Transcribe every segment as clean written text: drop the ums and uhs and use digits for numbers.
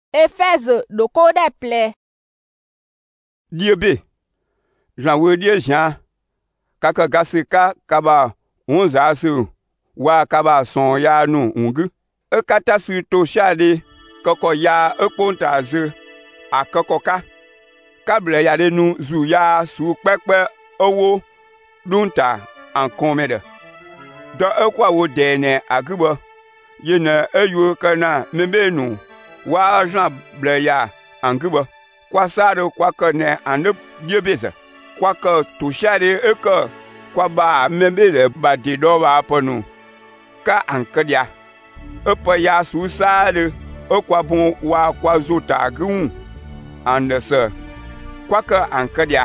Éphèse de code ple. Diebe. Jean Wedie Jean. Kaka gasika kaba onza su. Wa kaba son ya nu ungu. E kata su to shade. Koko ya e ponta ze. A kokoka. Kable ya de nu zu ya su pekpe owo. Dunta an komede. Do e kwa wo dene agubo. Yene e yu kana membenu. Wa Jean ble ya angubo. Kwa sado kwa kone ane diebeze. Kwa ke tushade eke kwa ba membele ba dido ba ponu. Ka ankedia. Epe ya su sade e kwa bon wa kwa zota gun. Andese. Kwa ke ankedia.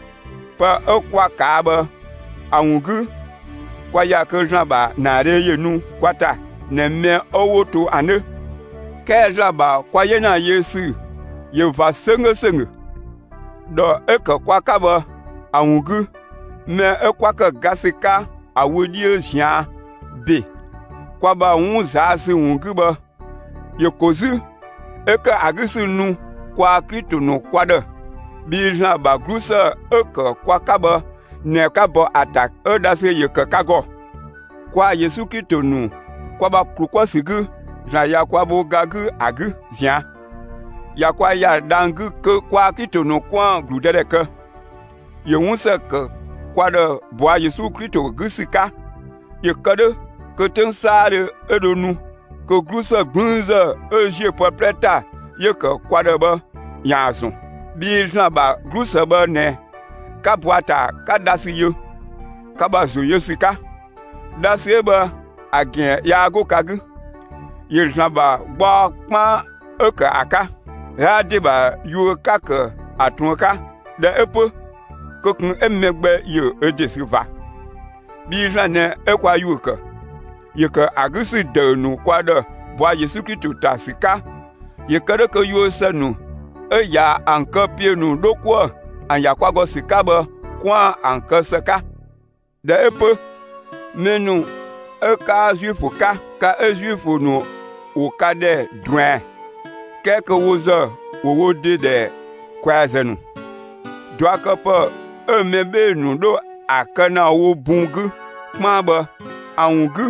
Pa e kwa kabe aungu. Kwa ya ke Jean ba nare yenu kwa ta. Ne me owoto ane. Ke jaba kwa yena Yesu ye va senge do eke kwa kaba aungu me ekwa ke gasika awodie jian be kwa ba unza se ungu ba ye kozu eke agisu nu kwa Kristo no kwade bi jan ba grusa eke kwa kaba ne kabo attack edase ye ke kago kwa Yesu Kristo nu kwa ba krukwa sigu Jean ya kwa bo gagu agu zian. Ya kwa ya dangu ke kwa Kristo no kwa gludere ke. Ye wunse ke kwa de boa Yesu Kristo gusika. Ye kade ke ten sare edonu ke glusa gbunze eje popleta ye ke kwa de ba yazu. Bi Jean ba glusa ba ne ka boata ka dasi yo. Ka ba zo yesika. Dasi ba agen ya go kagu. Ye Jean ba gba kpan eke aka. Ya diba yu kake atunka. De epo. Kokun emegbe ye edesiva. Bi Jean ne ekwa yu ke. Ye ke agisi de nu kwa de. Boa Yesu Kristo tasika. Ye kere ke yu senu. E ya anke pie nu dokwa. An ya kwa go sika ba. Kwa anke seka. De epo. Menu. E ka juifu ka e juifu nu. Ou kade dwen. Keke woze ou de kwazenu. Dwa kepe e mebe nu do akena ou bungu. Kmaba aungu.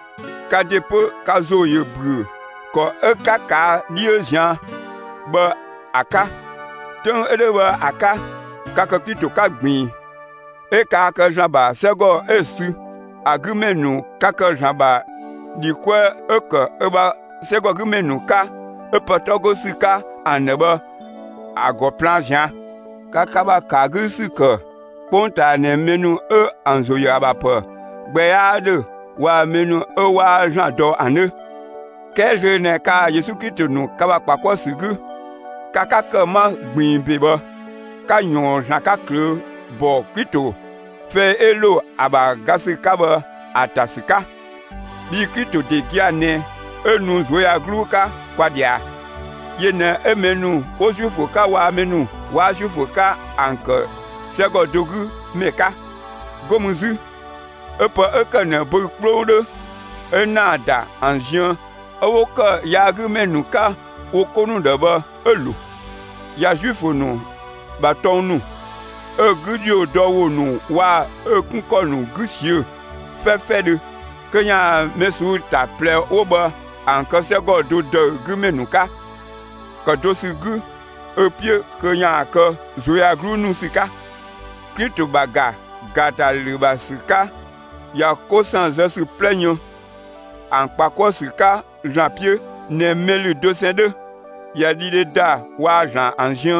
Kadepe kazo ye bru. Ko e kaka die jan. Ba aka. Ten edeba aka. Kaka kito kagbin. E kaka jamba sego esu. Agumenu kaka jamba. Di kwe eke eba sego gumenu ka epetogo sika aneba ago plan jan kakaba kagusika ponta ne menu anzo yaba pa gbeade wa menu wa jan do ane keje ne ka Yesu Kristo nu kaba pakwa sigu kaka kama gbin beba ka nyon jan ka kre bo Kristo fe elo aba gasika ba atasika bi Kristo de giane enu zoya gluka kwa dia yene emenu ojufuka wa menu wa jufuka anke sego dogu meka gomuzu epa ekene boklode enada anjian awoka yagu menuka okonu deba elu ya jufunu batonu egudio dowonu wa ekunkonu gusie fefede kenya mesu ta ple oba anke sego do de gumenuka kadosi gu epie kenya ke zoya grunu sika Kristo baga gata liba sika ya kosan zesu plenyo ankpako sika Jean Pierre ne melu 202 ya dide da wa Jean Anjian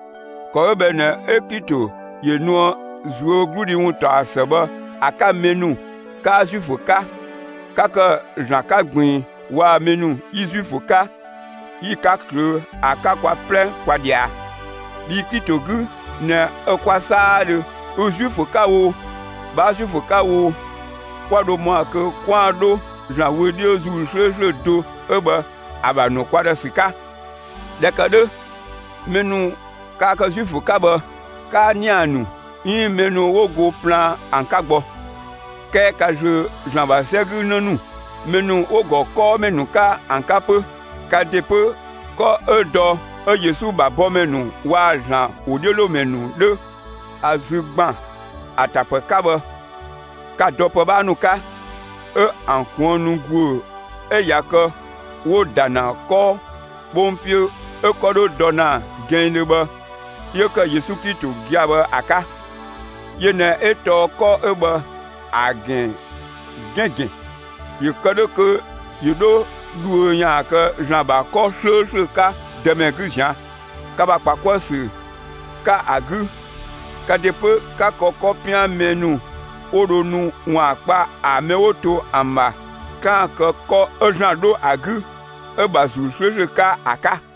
ko bene ekito ye no zuo grudi wunta aseba aka menu ka jufuka kaka Jean ka gbin wa menu izufuka yi ka kre aka kwa plen kwa dia bi kitogu ne kwa sade ojufuka wo ba jufuka wo kwa do mo ke kwa do Jean wedi ozu hwehwe do eba abanu kwa da sika dekade menu ka ka jufuka ba ka nianu yi menu wogo plan ankagbo ke ka je Jean ba segu nonu menu ogo ko menu ka ankape ka depe ko edo Yesu ba bomenu wa ran odielo menu de azugban atape kabo ka dopo ba nu ka ankonu gu yako wo dana ko bompio ko do dona gende ba yeka Yesu Kristo giaba aka yene eto ko eba agen gege yekado ko yudo duonya ka jamba ko se ka demegusha ka ba pakwose ka agu ka depe ka kokopia menu oronu wa pa amewoto amba ka ko ojando agu ebazu se ka aka